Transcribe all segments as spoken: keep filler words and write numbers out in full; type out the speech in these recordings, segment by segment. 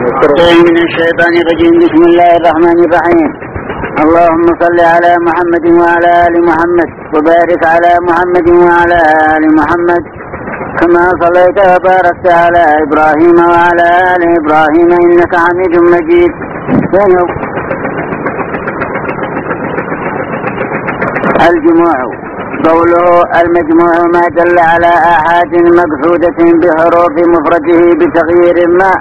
من الشيطان الرجيم. بسم الله الرحمن الرحيم. اللهم صل على محمد وعلى آل محمد وبارك على محمد وعلى آل محمد كما صليت وباركت على إبراهيم وعلى آل إبراهيم إنك حميد مجيد. الجموع قوله المجموع ما دل على آحاد مقصودة بحروف مفرده بتغيير ما.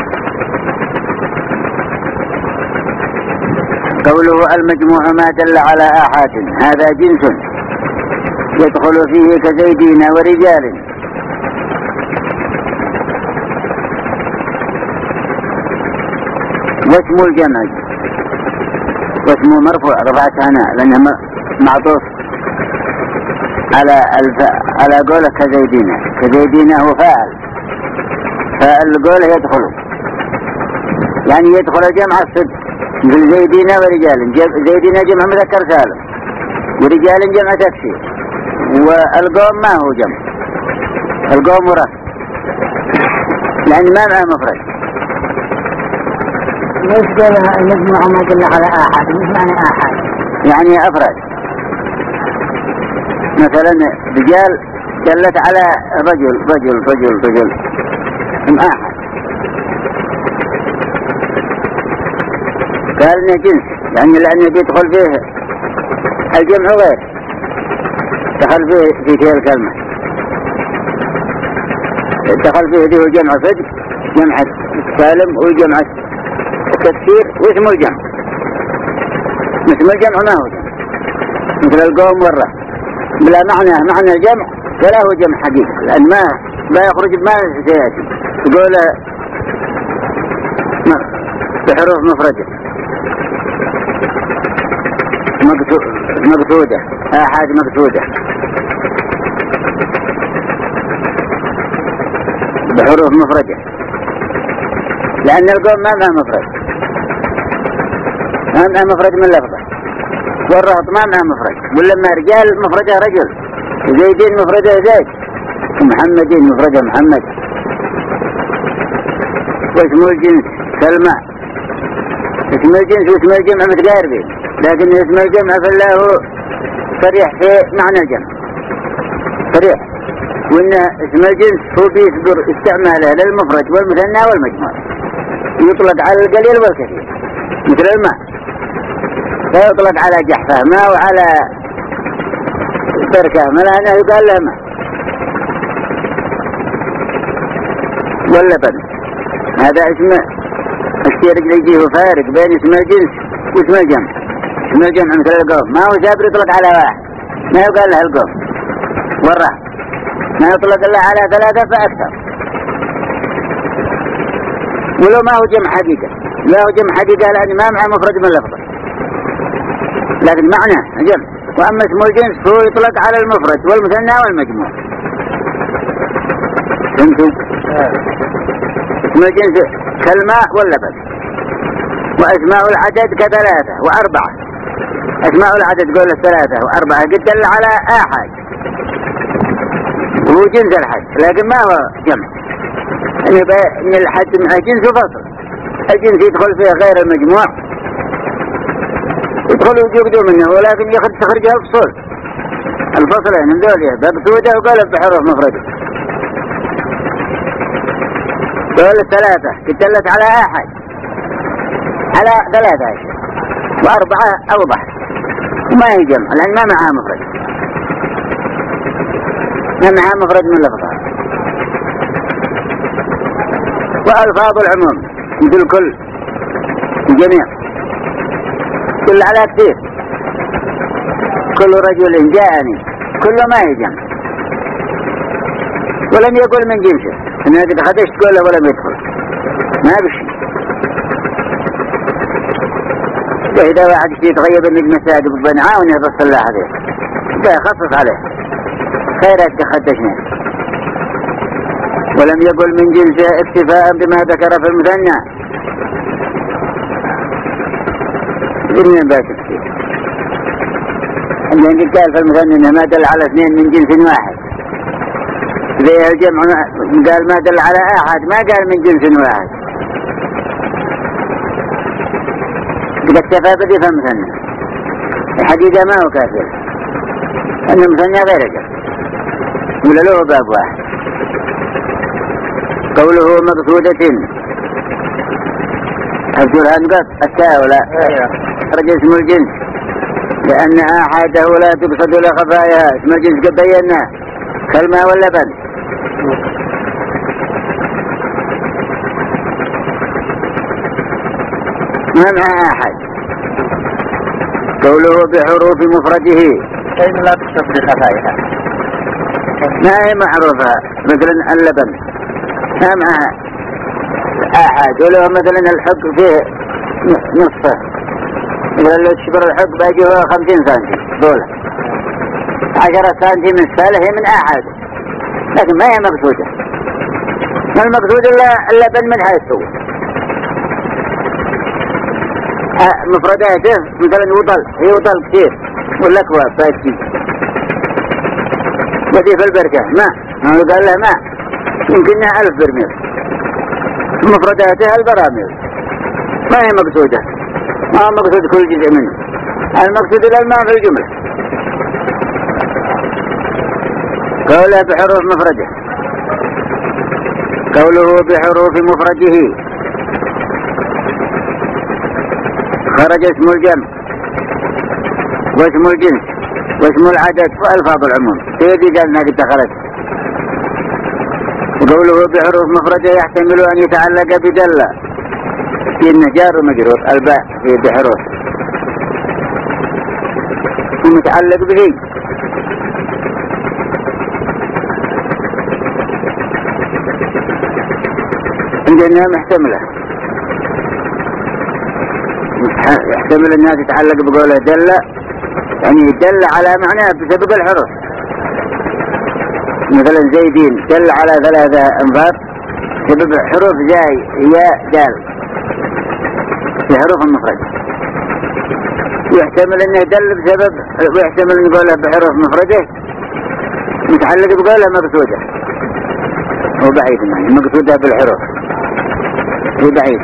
قوله المجموع ما دل على آحاد هذا جنس يدخل فيه كزيدين ورجال. واسم الجمع واسمه مرفوع رفعت هنا لأنه معطوف على الف... على قوله كزيدين. كزيدين هو فاعل، فالقول يدخل يعني يدخل جمع الصدق مثل زيدين ورجال. زيدين جمع مذكر سالم ورجال جمع تكسير. والقوم ما هو جمع، القوم مراد لأن ما معه مفرد. ليش قولها المجموع ما دل على آحاد؟ مش معنى آحاد يعني أفراد. مثلا رجال دلت على رجل رجل رجل رجل هم آحاد. قال إنه جنس يعني لأنه يدخل فيه الجمع غير دخل فيه في تلك الكلمة. دخل فيه ذي جمع صدق جمع سالم وجمع تكسير واسم الجمع. اسم الجمع ما هو جمع مثل القوم والرهط بلا معنى معنى الجمع ولا هو جمع حقيقي لأن ما لا يخرج بما سيأتي تقول بحروف مفردة مقصودة آحاد مقصودة بحروف مفردة لأن القوم ما معه مفرد ما معه مفرد من لفظة والرهط ما معه مفرد. ولما رجال مفردة رجل زيدين مفردة زيد محمدين مفردة محمد. واسم الجنس سلمى. اسم الجنس واسم الجمع متقاربين لكن اسم الجمع فالله صريح في معنى الجمع صريح. وإن اسم الجنس هو بيصدر استعماله للمفرد والمثنى والمجموع يطلق على القليل والكثير مثل الماء لا يطلق على جحفة ما وعلى تركه ما لأنه يقال له ماء. واللبن هذا اسمه اشترك يجيه فارق بين اسم الجنس واسم الجمع. اسم الجمع مثل القوم ما هو سابر يطلق على واحد ما يقال له القوم والرهط ما يطلق الله على ثلاثة فأكثر. ولو ما هو جمع حقيقة لا هو جمع حقيقة لأن ما معه مفرد من لفظه لكن معنى جمع. وأما اسم الجنس هو يطلق على المفرد والمثنى والمجموع. فهمتوا؟ اسم الجنس كالماء واللبن. وأسماء العدد كثلاثة وأربعة. أسماء العدد قول الثلاثة وأربعة قد دل على آحاد وهو جنس الحد لكن ما هو جمع. إن الحد مع جنس فصل. الجنس يدخل فيه غير المجموع يدخل ويجوده منه ولكن يخرج تخرجها بفصول الفصلين من ذوليه بابسودة وقال بحروف مفردة. قول الثلاثة قد دلت على آحاد على ثلاثة أشياء وأربعة أوضح وما هي جمع لأن ما معها مفرد ما معها مفرد من لفظها. وألفاظ العموم مثل كل جميع كل على كثير كل رجل جاءني كل ما هي جمع ولم يقول من جنسه إنه قد خدشت قوله ولم يدخل ما بشي. إذا واحد يتغير من المساجد بالبنعاء ونهضص الله عليه ده يخصص عليه خيرات تخدشنا. ولم يقل من جنسه اكتفاء بما ذكر في المثنى إذن باك كثير. عندما قال في المثنى إنه ما دل على اثنين من جنس واحد زي الجمع قال ما دل على أحد ما قال من جنس واحد إذا اكتفى بدي فمثنى الحقيقة ما هو كافر أنه مثنى غير أجل ولا له باب واحد. قوله مقصودة الجرها نقط التاء ولا خرج اسم الجنس لأن آحاده لا تقصد لخفاياها. اسم الجنس قد بينا كالماء واللبن. ما مع أحد. قوله بحروف مفرده كيف لا تقصد لخفاياها ما هي معروفة مثلا اللبن ما معها أحد. ولو مثلا الحق فيه نصفه مثلا لو تشبر الحق باقي هو خمسين سنتي دولة عشرة سنتي من السالة هي من أحد لكن ما هي مقصودة. ما المقصود إلا اللبن من حيث هو مفرداته مثلا وطل هي وطل كثير والأكوى فاتي بدي في البركة ماء ما هو قال له ماء يمكنها ألف برميل مفرداتها البراميل ما هي مقصودة. ما هو مقصود كل جزء منه. المقصود الماء في الجملة. قوله بحروف مفرده قوله بحروف مفرده خرج اسم الجمع واسم الجنس واسم العدد وألفاظ العموم. هذه قالنا قد دخلت. قوله بحروف مفردة يحتمل أن يتعلق بدل في النجار ومجرور الباء في بحروف ومتعلق به عندنا محتملة يحتمل أنها تتعلق بقوله دل يعني دل على معناه بسبب الحروف. مثلا زيدين دل على ثلاثة أنفار سبب حروف زاي ياء دال في حروف المفرد. يحتمل أنه دل بسبب ويحتمل أن يقوله بحروف مفردة متعلق بقوله مقصودة هو بعيد يعني مقصودة بالحروف هو بعيد.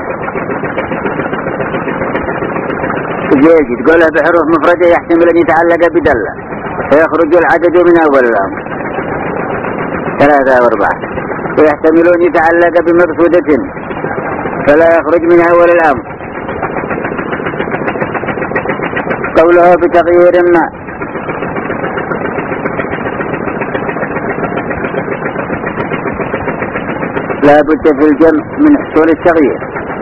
يجي تقوله بحروف مفردة يحتمل أن يتعلق بدل فيخرج العدد من أول الأمر ثلاثة وأربعة. ويحتمل أن يتعلق بمقصودة فلا يخرج من أول الأمر. قوله بتغيير ما لا بد في الجمع من حصول التغيير.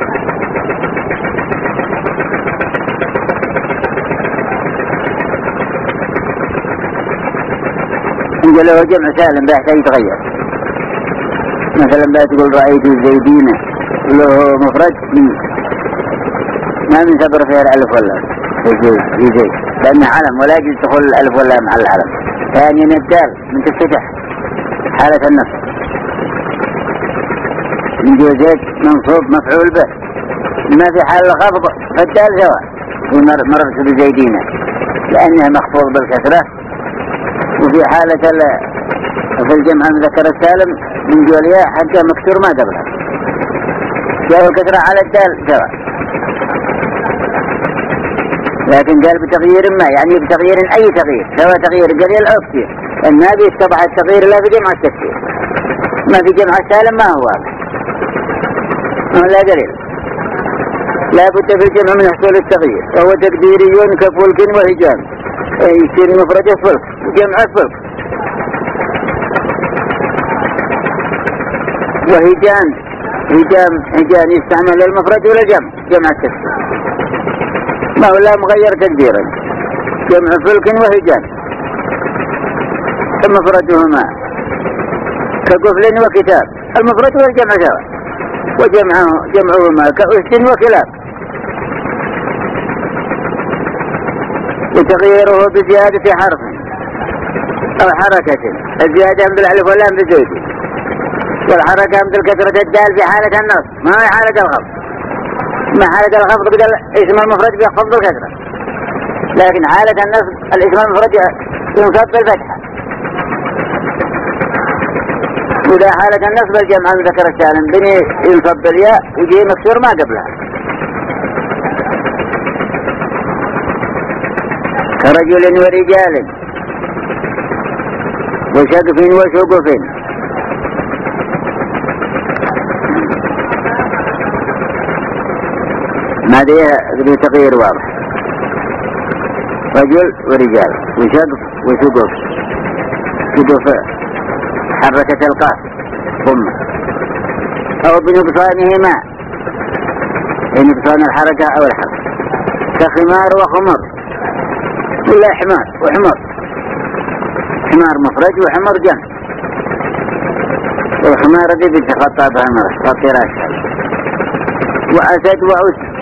إن له جمع سالم بيحتاج يتغير. مثلا لا تقول رأيت الزيدين له مفرد ما من سبر فيها الألف ولا يزيد لأنه علم ولا يجب تدخل الألف ولا مع العلم. ثانيا يعني الدال من تفتح حالة النصب من جوزيت منصوب مفعول به ما في حال الخفض فالدال سواء ومررت بزيدين لأنها مخفوض بالكسرة. وفي حالة في الجمع المذكر السالم من جولياء حتى مكسور ما قبلها جاء الكسرة على الدال سواء. لكن قال بتغيير ما يعني بتغيير أي تغيير سواء تغيير قليل أو كثير. ما بيستطيع التغيير لا في جمع التكسير ما في جمع السالم ما هو لا قليل. لا بد في الجمع من حصول التغيير وهو تقديري كفلك وهجام يصير مفردة فلك وجمع فلك. وهجان هجام هجان يستعمل للمفرد ولا جمع جمع التكسير ما هو لا مغير تقديرا جمع فلك وهجان مفردهما كقفل وكتاب المفرد والجمع سواء وجمعه جمعهما كأس وكلاب. وتغييره بزيادة حرف أو حركة الزيادة مثل الألف واللام بزيد والحركة مثل كثرة الدال في حالة النصب ما هي حالة الخفض. ما حالة الخفض بدل اسم المفرد بيخفض بالكثرة لكن حالة النصب الاسم المفرد ينصب بالفتحة. وإذا حالة النصب الجمع المذكر السالم بني ينصب بالياء ويجي مكسور ما قبلها. كرجل ورجال وشقف وشقف. هذه بتغيير واضح. رجل ورجال وشقف وشقف. شقف حركة القاف ثم أو بنقصانهما، بنقصان الحركة أو الحركة، كخمار وخمر ولا حمار وحمر. حمار مفرد وحمر جمع. والخمار دي بتخطى بها المرأة تغطي راسها. وأسد وأسد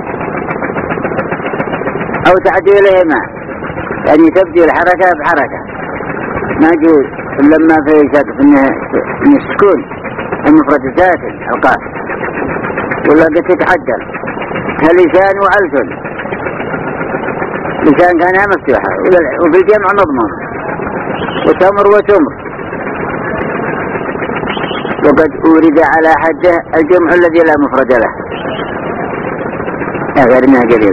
أو تعديلهما، يعني تبدي الحركة بحركة. ما يجوز لما في شك من السكون المفرد ساكن القاف، ولا بتتعدل كلسان وألسن. لسان كانها مفتوحة وفي الجمع مضمون. وتمر وتمر. وقد أورد على حده الجمع الذي لا مفرد له، غير ما قليل،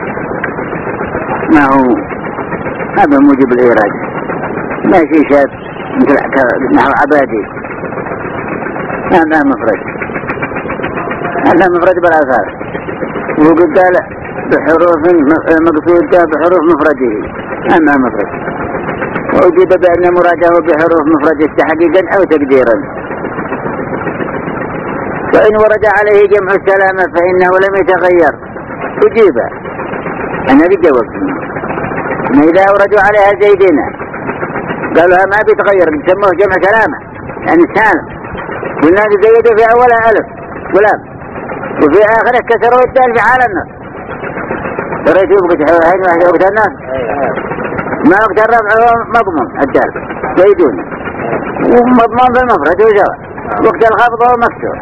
ما هو هذا موجب الإيراد. ما في شاب مثل نحو عبادي، هذا مفرد، هذا مفرد بالأثار. وقد قال بحروف مقصودة بحروف مفرده، هذا مفرد. وأجيب بأن مراده بحروف مفرده تحقيقا أو تقديرا. وإن ورد عليه جمع السلامة فإنه لم يتغير، أجيب أنا بجواب. إذا وردوا عليها زيدنا قالوا ما بيتغير، بيسموه جمع سلامة يعني سالم. والناس زيدوا في أولها ألف ولام، وفي آخره كسروا الدال في حال النص. دريتوا بقت هين واحدة وقت النص، ما وقت الرفع هو مضمون الدال زيدون، ومضمون بالمفرد وجواب. وقت الخفض هو مكسور.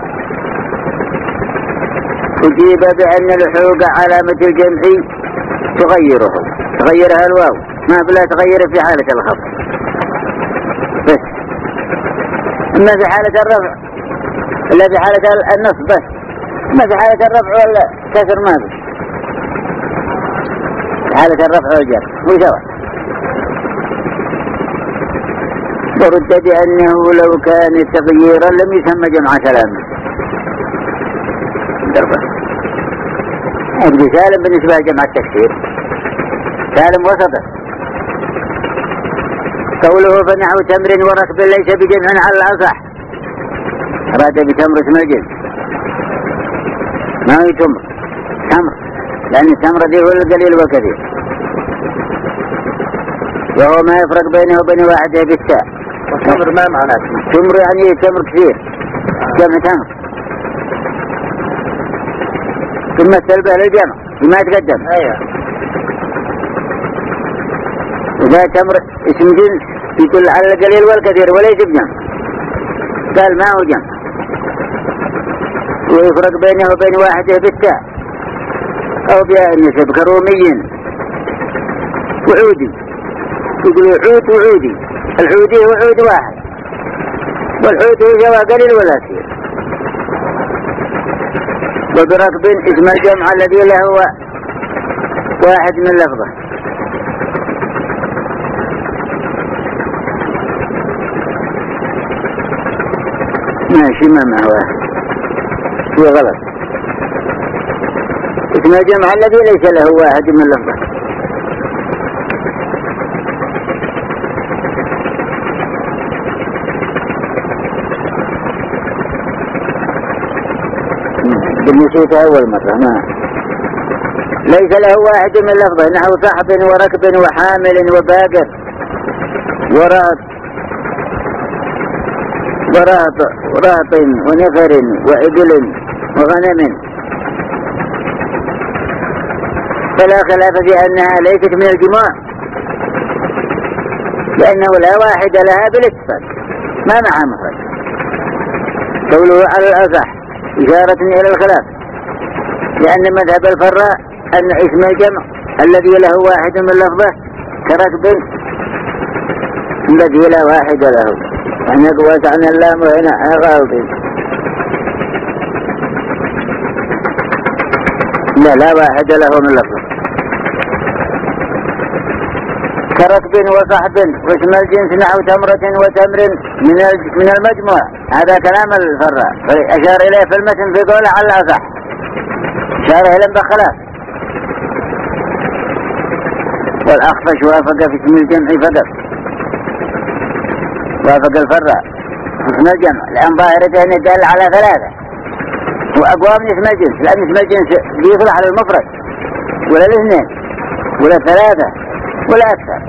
أجيب بأن لحوق علامة الجمع تغيره، تغيرها الواو، ما بلا تغير في حالة الخفض بس. أما في حالة الرفع إلا في حالة النصب بس. أما في حالة الرفع ولا كسر ما بس. في حالة الرفع والجر وسواء. ورد بأنه لو كان تغييرا لم يسمى جمع سلامة. أبدي سالم بالنسبة لجمع التكسير، سالم وسطه. قوله فنحو تمر وركب ليس بجمع على الأصح، أراد بتمر اسم الجنس، ما هي تمر تمر، لأن التمر دي هو القليل والكثير، وهو ما يفرق بينه وبين واحده بالتاء. والتمر ما معناه تمر يعني تمر كثير، جمع تمر، ثم السلبة للجمع بما يتقدم. ايوه. إذا تمر اسم جنس يدل على القليل والكثير وليس بجمع، قال ما هو جمع. ويفرق بينه وبين واحده بالتاء أو بياء النسب كرومي وعودي. يقولوا عود وعودي، العودي هو عود واحد، والعود هو جوا قليل ولا كثير. وبركب اسم الجمع الذي له واحد من لفظه. ماشي ما مع واحد في غلط. اسم الجمع الذي ليس له واحد من لفظه. بالنسبة أول مرة ما ليس له واحد من لفظه، نحو صحب وركب وحامل وباقر ورهط ورهط ورهط ونفر وإبل وغنم. فلا خلاف في أنها ليست من الجموع، لأنه لا واحد لها بالاتفاق ما مع مفرد. قوله على الأصح إشارة إلى الخلاف، لأن مذهب الفراء أن اسم الجمع الذي له واحد من لفظه كركب الذي لا واحد له، يعني قوات عن اللام وهنا غالبين. لا لا واحد له من لفظه. كركب وصحب واسم الجنس نحو تمرة وتمر من من المجموع. هذا كلام الفراء أشار إليه في المتن في قوله على الأصح، أشار إليه بخلاف. والأخفش وافق في اسم الجمع فقط، وافق الفراء في اسم الجمع لأن ظاهرته أن يدل على ثلاثة وأقوى من اسم الجنس، لأن اسم الجنس يصلح للمفرد ولا الاثنين ولا ثلاثة ولا أكثر.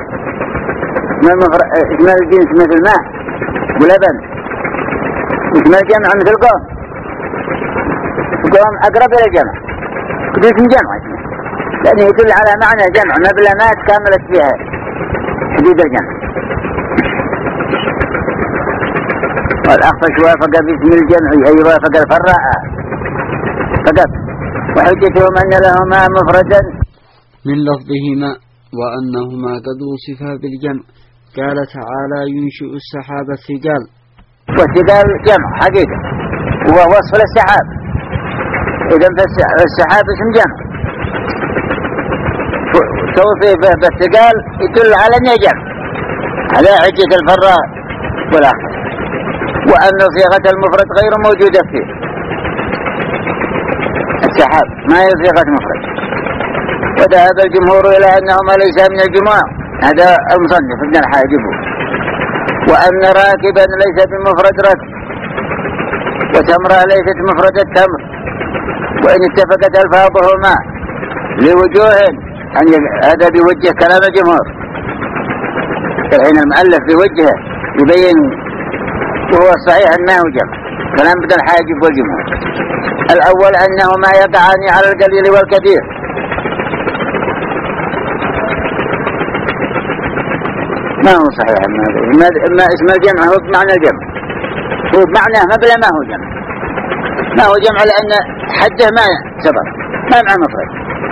اسم الجنس مثل ماء ولبن، اسم الجمع مثل قوم، قوم أقرب إلى الجمع اسم جمع اسمه، لأنه يدل على معنى جمع ما بلا ما تكاملت فيها حدود الجمع. والأخفش وافق باسم الجمع أي وافق الفراء فقط، وحجتهم أن لهما مفردا من لفظهما وأنهما قد وصفا بالجمع. قال تعالى ينشئ السحاب الثقال، والثقال جمع حقيقة هو وصف للسحاب، إذن فالسحاب اسم جمع توصيفه بالثقال يدل على أنه جمع على حجة الفراء والآخر، وأن صيغة المفرد غير موجودة فيه. السحاب ما هي صيغة مفرد، وذهب الجمهور إلى أنهما ليس من الجموع، هذا المصنف ابن الحاجب، وأن راكبا ليس بمفرد ركب، وتمرة ليست مفرد التمر، وإن اتفقت ألفاظهما لوجوه أن هذا بوجه كلام الجمهور. الحين المؤلف بوجهه يبين وهو الصحيح أنه جمع كلام ابن الحاجب والجمهور. الأول أنهما يقعان على القليل والكثير، ما هو صحيح أما اسم الجمع هو بمعنى الجمع، هو بمعنى ما بلا ما هو جمع، ما هو جمع لأن حده ما سبق ما مع مفرد.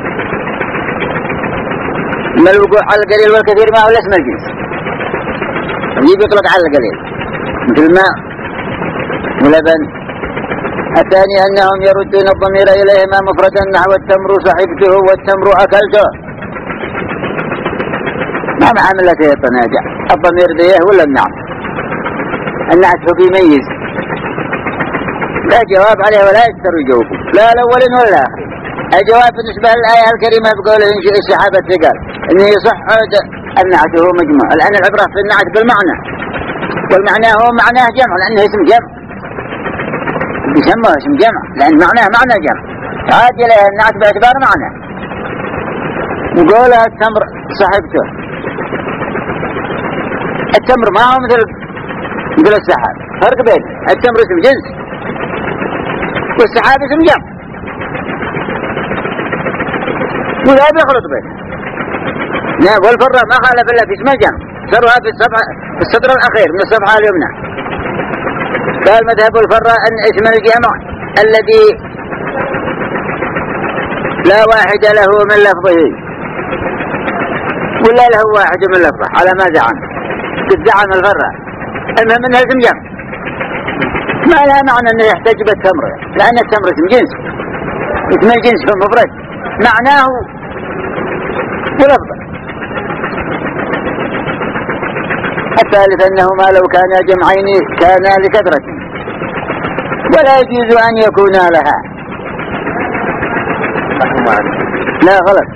ما الوقوع على القليل والكثير ما هو اسم الجنس، يجب يطلق على القليل مثل الماء ولبن. الثاني أنهم يردون الضمير إليهما مفردا نحو التمر صحبته والتمر أكلته، ما معاملته التناجع الضمير ذيه ولا النعم، النعت هو بيميز لا جواب عليه ولا يستر يجوبه لا الأول ولا الآخر. الجواب بالنسبة للآية الكريمة بقوله ينشئ السحاب الثقال إنه يصح النعت هو مجموع، لأن العبرة في النعت بالمعنى، والمعنى هو معناه جمع لأنه اسم جمع، يسمى اسم جمع لأن معناه معنى جمع، عاد له النعت باعتبار معنى. وقولها التمر صحبته، التمر ما هو مثل مثل السحاب، فرق بين التمر اسم جنس والسحاب اسم جمع، ولا بيخلط بينه. نعم والفراء ما خالف إلا في اسم الجمع، سرها في الصفحة في السطر الأخير من الصفحة اليمنى. قال مذهب الفراء أن اسم الجمع الذي لا واحد له من لفظه ولا له واحد من لفظه على ما زعم قد زعم الفراء، المهم أنه اسم جمع ما لها معنى أنه يحتاج بالتمر، لأن التمر اسم جنس، اسم الجنس في المفرد معناه ولفظه. الثالث أنهما لو كانا جمعين كانا لكثرة ولا يجوز أن يكونا لها. لا غلط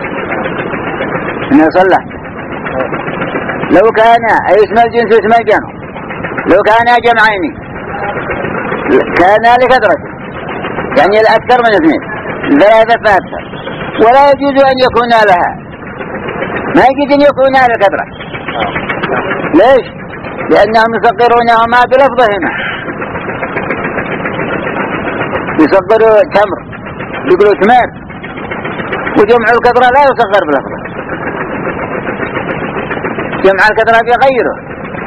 أنا صلح. لو كان أي اسم الجنس اسم الجمع لو كانا جمعين كانا لكثرة يعني الأكثر من اثنين ثلاثة فأكثر، ولا يجوز أن يكونا لها، ما يجوز أن يكونا لكثرة. ليش؟ لأنهم يصغرونهما بلفظهما، يصغروا تمر يقولوا تمر، وجمع الكثرة لا يصغر بلفظه، جمع الكثرة بيغيره.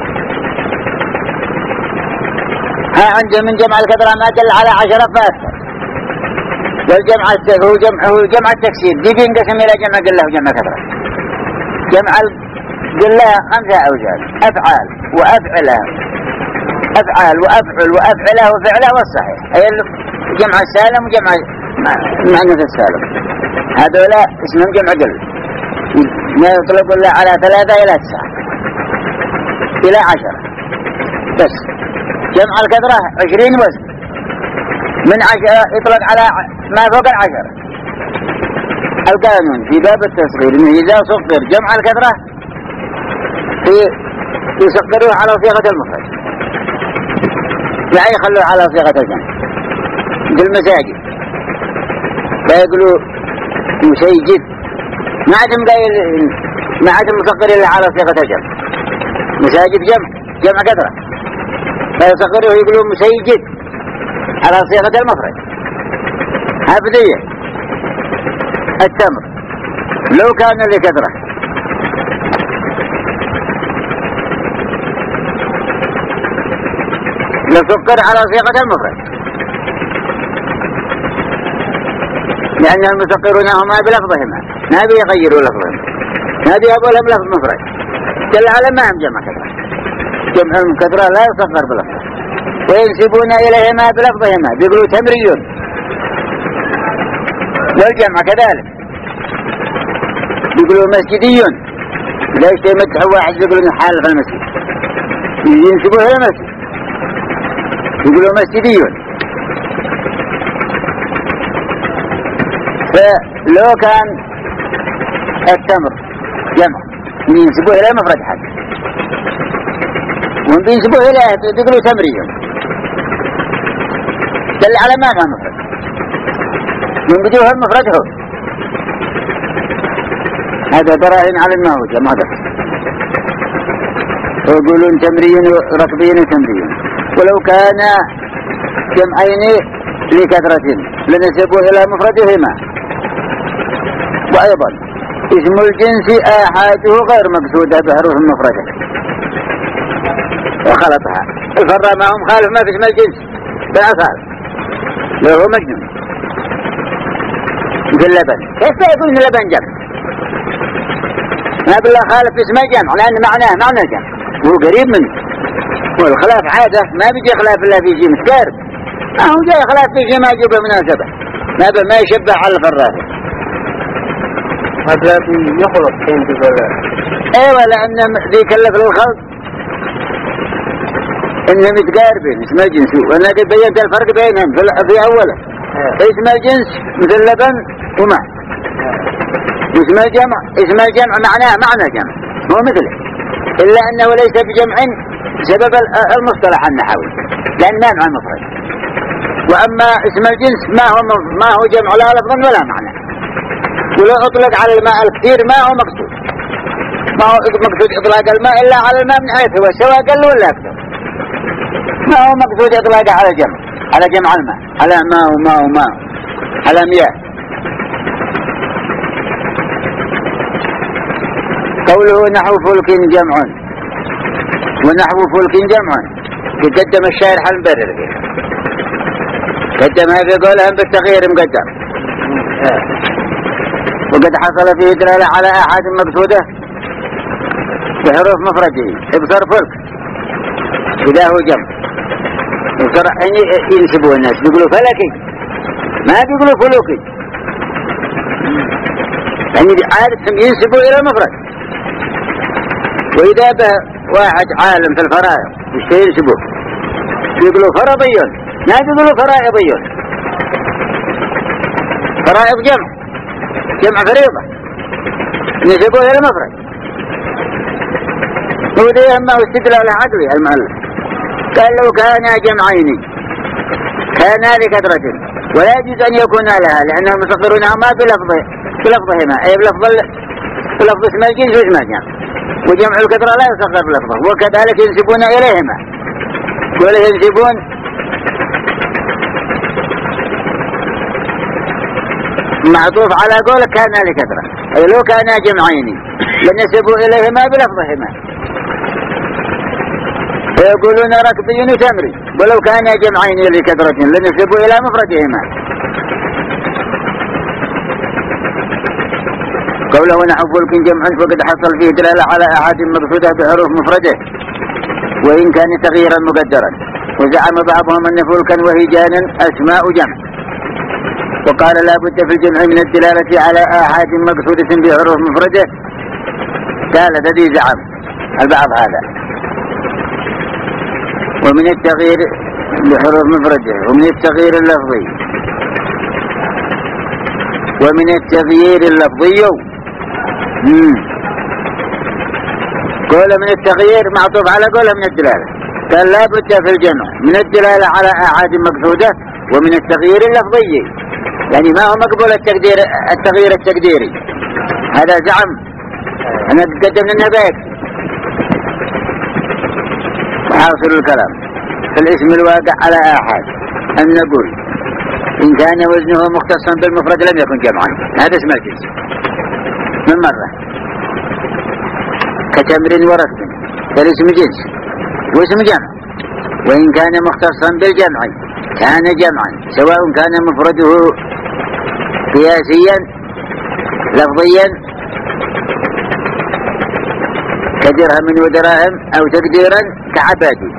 ها عنده من جمع الكثرة ما دل على عشرة فأكثر، والجمع هو جمع هو جمع التكسير دي بينقسم إلى جمع قلة وجمع كثرة. جمع قلة خمسة أوجه أفعال وأفعله أفعال وأفعل وأفعله وفعله والصحيح، أي جمع السالم وجمع معنى السالم، هذولا اسمهم جمع قل. ما يطلق إلا على ثلاثة إلى تسعة إلى عشرة بس. جمع الكثرة عشرين وزن، من عشرة يطلق على ما فوق العشرة. القانون في باب التصغير إنه إذا صغر جمع الكثرة في يصغروه على صيغة المفرد، يعني يخلوه على صيغة الجمع. مثل المساجد لا يقولوا مسيجد، ما عدم قايل ما عدم مصغر إلا على صيغة الجمع. مساجد جمع جمع كثرة، لا يصغروه يقولوا مسيجد على صيغة المفرد. هبدية التمر لو كان لكثرة لسكر على صيغة المفرد، لأن المسكرون هما بلفظهما ما بيغيروا لفظهم، ما بيهبوا لهم لفظ مفرد. جل على ما هم جمع كثرة، جمع الكثرة لا يصغر بلفظه، وينسبون إليهما بلفظهما بيقولوا تمريون، والجمع كذلك بيقولوا مسجديون. لا يشتري مدح واحد بيقولوا حال في المسجد، ينسبوه إلى المسجد يقولوا مسجديون. فلو كان التمر جمع ينسبوه إلى مفرد حد، وهم بينسبوه إلى يقولوا تمريون، دل على ما كان مفرد، من بدوها المفرد هو. هذا براهين على النهو جمع ذلك. ويقولون تمريون ركبين تمريون. ولو كان جمعين لكثرة لنسبوا إلى مفردهما. وأيضا اسم الجنس آحاده غير مقصودة بحروف مفردة وخلطها. الفراء ما هم خالف ما في اسم الجنس بالأصال لو هو مجنون مثل اللبن. كيف يكون اللبن جمع؟ ما بالله خالف اسم الجمع لأن معناه معنى الجمع وهو قريب منه. والخلاف عادة ما بيجي خلاف إلا في شيء متقارب، ما هو جاي خلاف في شيء ما يجيب مناسبة، ما ما يشبه على الفراء. هذا يخلط كين تقول ايوه لأن ذي كلف للخلط إنهم متقاربين اسم الجنس. وأنا قد بينت الفرق بينهم في أوله. اسم الجنس مثل اللبن وماء، اسم الجمع اسم الجمع معناه معنى جمع هو مثله، إلا أنه ليس بجمع سبب المصطلح النحوي لأن ما مع المفرد. وأما اسم الجنس ما هو ما هو جمع لا لفظا ولا معنى، ولو أطلق على الماء الكثير ما هو مقصود، ما هو مقصود إطلاق الماء إلا على الماء من حيث هو سواء قل ولا أكثر. ما هو مقصود إطلاقه على جمع على جمع الماء على ماء وماء وماء على مياه. قوله نحو فلك جمع ونحو فلك جمع يقدم الشارح المبرر فيه، قدمها في قولهم بالتغيير مقدم. وقد حصل فيه دلالة على أحد مقصوده بحروف مفرده ابصر فلك إذا هو جمع. وصرح ينسبوا الناس بيقولوا فلكي ما بيقولوا فلوكي، يعني عادة ينسبوا إلى المفرد. وإذا به واحد عالم في الفرائض وش ينسبوه يقولوا فرضيون ما بيقولوا فرائضيون. فرائض جمع جمع فريضة ينسبوه إلى المفرد. وذي أما استدلال عدوي المؤلف قال لو كان جمعين كان لكثرة ولا يجوز أن يكون لها لأنهم مصغرونها ما بلفظه بلفظهما أي بلفظ بلفظ اسم الجنس واسم الجمع، وجمع الكثرة لا يصغر بلفظه. وكذلك ينسبون إليهما ولا ينسبون معطوف على قول كان لكثرة أي لو كان جمعين لنسبوا إليهما بلفظهما. فيقولون ركبي وتمري ولو كان جمعين لكثرة لنسبوا إلى مفردهما. قوله نحو فلك جمع فقد حصل فيه دلالة على أحد مقصوده بحروف مفرده وإن كان تغييرا مقدرا. وزعم بعضهم أن فلكا وهجانا أسماء جمع، وقال لا بد في الجمع من الدلالة على آحاد مقصودة بحروف مفردة. قال الذي زعم البعض هذا. ومن التغيير بحروف مفردة ومن التغيير اللفظي ومن التغيير اللفظي مم. قول من التغيير معطوف على قول من الدلالة. قال لا بد في الجمع من الدلالة على آحاد مقصودة ومن التغيير اللفظي، يعني ما هو مقبول التقدير التغيير التقديري. هذا زعم أنا قدم لنا بيت. وحاصل الكلام في الاسم الواقع على آحاد أن نقول إن كان وزنه مختصا بالمفرد لم يكن جمعا، هذا اسم الجنس من مرة كتمر ورث فالاسم جنس واسم جمع. وإن كان مختصا بالجمع كان جمعا سواء كان مفرده قياسيا لفظيا كدرهم ودراهم أو تقديرا كعبادي.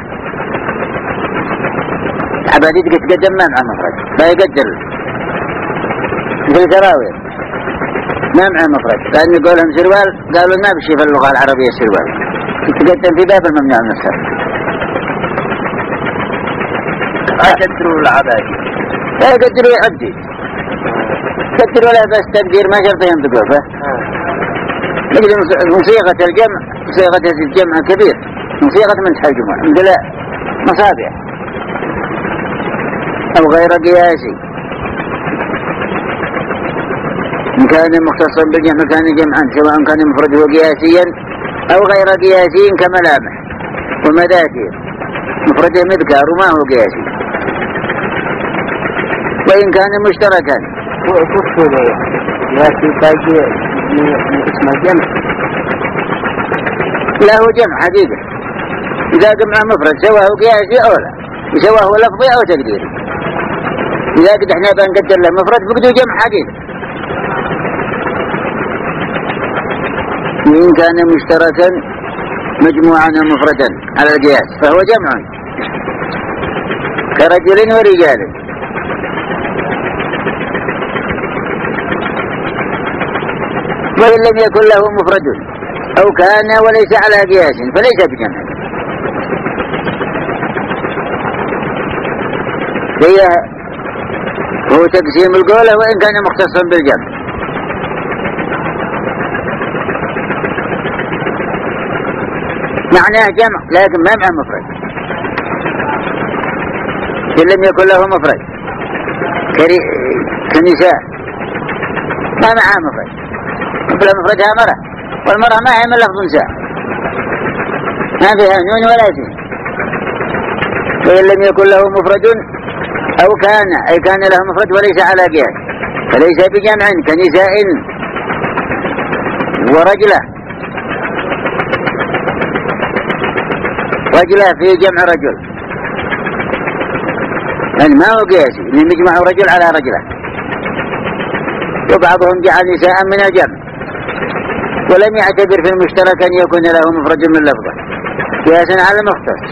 عبادي تقدم ما مع مفرد لا يقدر في الكراوي ما مع مفرد، لأن يقولهم سروال قالوا ما بشي في اللغة العربية سروال تقدم في باب الممنوع من الصرف. أقدروا العبادي لا يقدروا يعبدي قدروا لا بس تقدير ما شرط ينطقوا به. نجد مصيغة الجمع مصيغة الجمع كبير مصيغة من تحجمه مثل مصابيح أو غير قياسي. إن كان مختصا بالجمع كان جمعا سواء كان مفرده قياسيا أو غير قياسي كملامح ومذاكير مفرده مذكار وما هو قياسي. وإن كان مشتركا وكفوا لي قياسي باقي من اسم الجمع له جمع حقيقة إذا جمع مفرد سواء قياسي أو لا سواء هو لفظي أو تقديري. إذا قد احنا بنقدر له مفرد فقدوا جمع حقيقة. وإن كان مشتركا مجموعا مفردا على القياس فهو جمع كرجل ورجال. وإن لم يكن له مفرد أو كان وليس على قياس فليس بجمع. هي هو تقسيم القولة وإن كان مختصا بالجمع. معناه جمع لكن ما مع مفرد. إن لم يكن له مفرد كنساء ما معها مفرد قبل مفردها مرة والمرأة ما هي من لفظ نساء ما فيها نون ولا سين. وإن لم يكن له مفرد أو كان أي كان له مفرد وليس على قياس فليس بجمع كنساء ورجلة. رجلة في جمع رجل يعني ما هو قياسي لأن يجمع رجل على رجلة. وبعضهم جعل نساء من الجمع ولم يعتبر في المشترك أن يكون له مفرد من لفظه قياسا على المختص.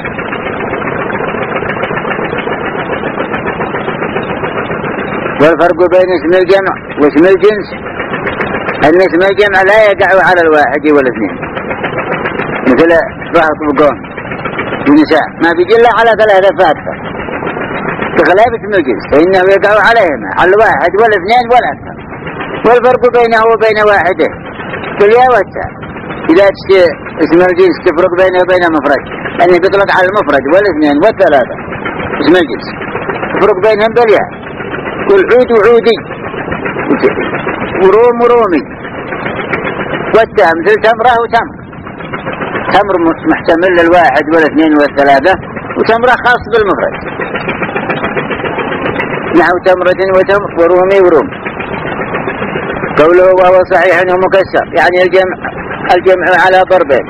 والفرق بين اسم الجمع واسم الجنس أن اسم الجمع لا يقع على الواحد والاثنين مثل رهط وقوم ونساء ما بيجي إلا على ثلاثة فأكثر بخلاف اسم الجنس فإنه يقع عليهما على الواحد والاثنين والأكثر. والفرق بينه وبين واحده كلها والتاء. إذا اسم الجنس تفرق بينه وبين مفرد لأنه يطلق على المفرد والاثنين والثلاثة اسم الجنس تفرق بينهم بالياء. والعود عودي وروم رومي والتاء مثل تمره وتمر. تمر محتمل للواحد والاثنين والثلاثة وتمره خاص بالمفرد نحو تمرة وتمر ورومي وروم. قوله وهو صحيح ومكسر يعني الجمع الجمع على ضربين.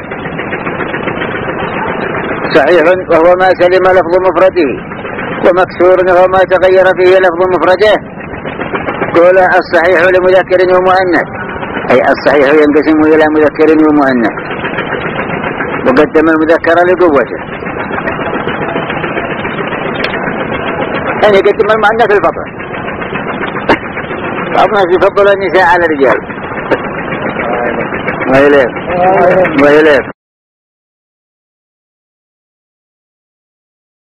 صحيح وهو ما سلم لفظ مفرده ومكسور وهو ما تغير فيه لفظ مفرده. قول الصحيح لمذكر ومؤنث أي الصحيح ينقسم إلى مذكر ومؤنث وقدم المذكر لقوته يعني قدم المؤنث الفضل بعض الناس يفضل النساء على الرجال. وإليك وإليك